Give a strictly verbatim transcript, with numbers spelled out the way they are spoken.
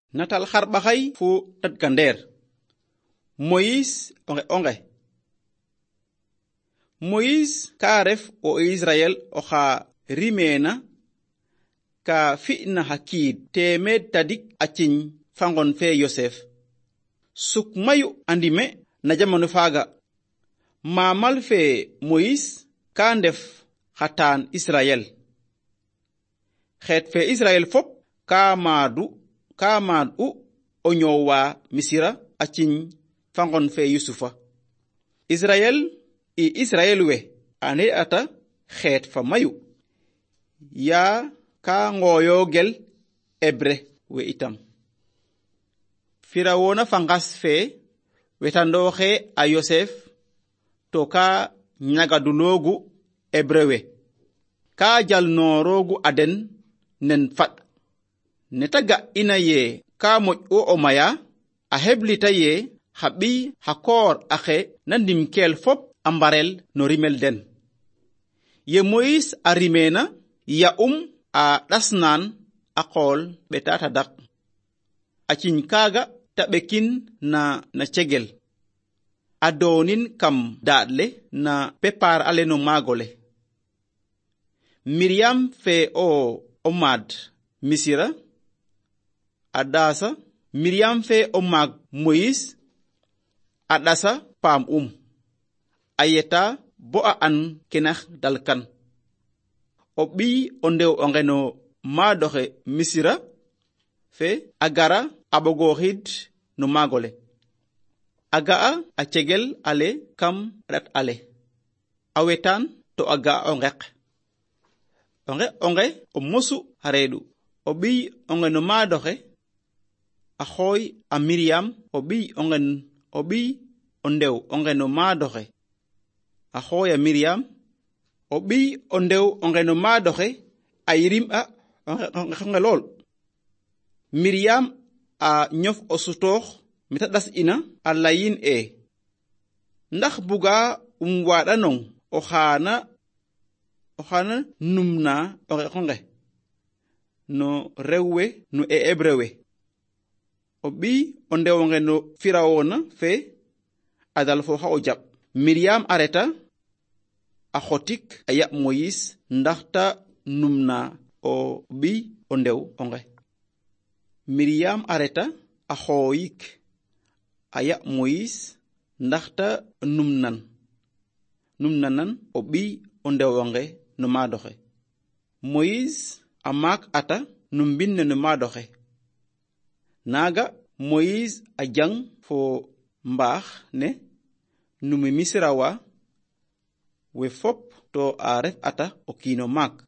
natal xarɓaxay fo tatgandeer. Moyis onge onge. Moyis ka ref o Israel oxa rimena ka fi'na hakiid temed tadik acin fangon fe Yosef. Suk mayu andime na jamanu faga. Mamal fe Moyis ka ndef xataan Israel. Xeet fe Israel fop ka maadu ka maadu o ñowa Misira acin fangon fe Yusufa. Israel i Israel we ane ata xeet fa mayu. Ya ka ngoyo gel Ebre we itam. Firawona fangas fe wetandoxe a Yosef to ka ñagadulogu Ebre we. Ka jal norogu aden nen fat. Netaga ina ye ka moj o omaya a heblita ye habi hakor axe nandim kel fop ambarel no rimel den. Ye Moïse a rimena ya um a dasnan a qol betata dak. Acin kaga tabekin na na cegel. Adonin kam daadle na pepar ale no magole. Miriam fe o omad Misira. Adasa Miriam fe omag Moïse. Adasa pam um. Ayeta bo a an kenax dalkan. Obi ondew ongeno ma doxe Misira fe agara abogoxid no magole. Agaa a cegel ale kam rat ale. Awetan to aga ongek. Onge onge o mosu haredu. Obi ongeno ma doxe a xoy a Miriam. Obi ongen obi ondew ongeno ma doxe a xoy a Miriam. Obi ondew ongeno ma doxe a yirim a onge lol. Miriam a ñof o sutoox meta das ina a layin e ndax buga um waɗanong o xaana o xaana numna oxe xonge no rewwe no e ebrewe. O ɓi o ndewonge no Firawona fe adal fo xa o jaɓ. Miriam areta a xotik a yaɓ Moyis ndaxta numna o ɓi o ndew onge. Miriam areta a xooyik a yaɓ Moyis ndaxta numnan numnanan o ɓi o ndewonge no maadoxe. Moyis a maak ata no mbinne no maadoxe. Naga Moyis a jang fo mbaax ne numi Misira wa we fop to a ref ata o kiino maak.